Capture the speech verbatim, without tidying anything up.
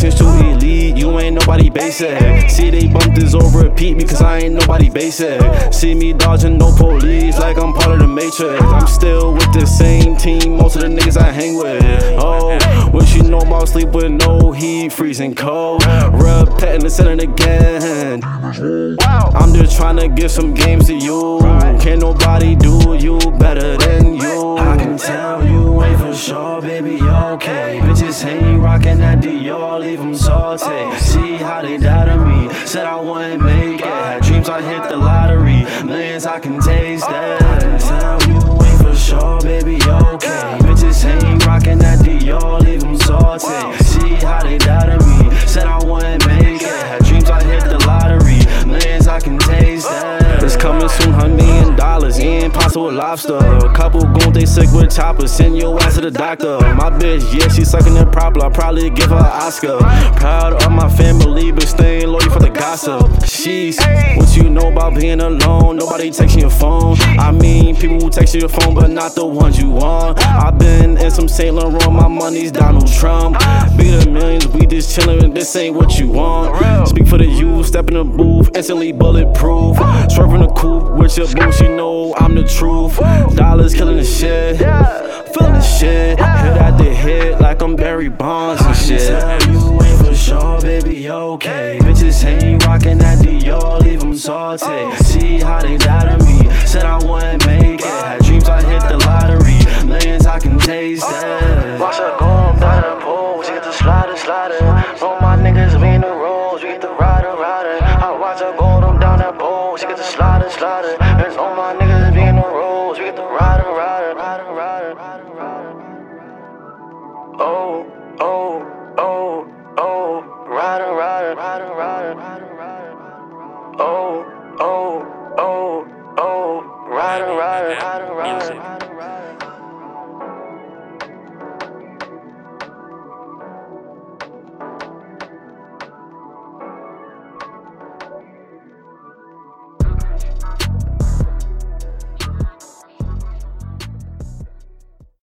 since too elite, you ain't nobody basic. See they bump this over repeat because I ain't nobody basic. See me dodging no police like I'm part of the Matrix. I'm still with the same team, most of the niggas I hang with. Oh, what you know about sleep with no heat, freezing cold. Repeating the center again. I'm just trying to give some games to you. Can't nobody do you better than you. I can tell you ain't for sure, baby, okay. Bitches ain't rocking that Dior, leave them salty. See how they doubted me, said I wouldn't make it. Had dreams I hit the lottery, millions I can taste that. I can tell you ain't for sure, baby, okay. Bitches ain't rocking that Dior, leave them salty. See how they doubted me, said I wouldn't make it. Had dreams I hit the lottery, millions I can taste that. It's coming soon, one million dollars, impossible lobster. A couple goons, they sick with choppers, send your ass to the doctor. My bitch, yeah, she sucking it proper, I'll probably give her an Oscar. Proud of my family, but staying loyal for the gossip. Sheesh, what you know about being alone? Nobody texting your phone. I mean, people who text your phone, but not the ones you want. I've been in some Saint Laurent, my money's Donald Trump. Bigger than millions, we just chillin', this ain't what you want. Speak for the youth, step in the booth, instantly bulletproof. Swerving the coupe with your boots, you know I'm the truth. Dollars killing the shit, feeling the shit. Hit at the hit like I'm Barry Bonds and shit. I can tell you ain't for sure, baby, okay. Bitches ain't rocking that Dior, leave them salty. See how they doubted me, said I wouldn't make it. Had dreams I hit the lottery, millions I can taste that. Watch her going down the pole, she get the slider, slider. All my niggas be in the rolls, we get the rider, rider. I watch her go down that pole, she get the slider, slider. And all my niggas be in the rolls, we get the rider, rider, rider, rider, rider, rider. Oh, oh.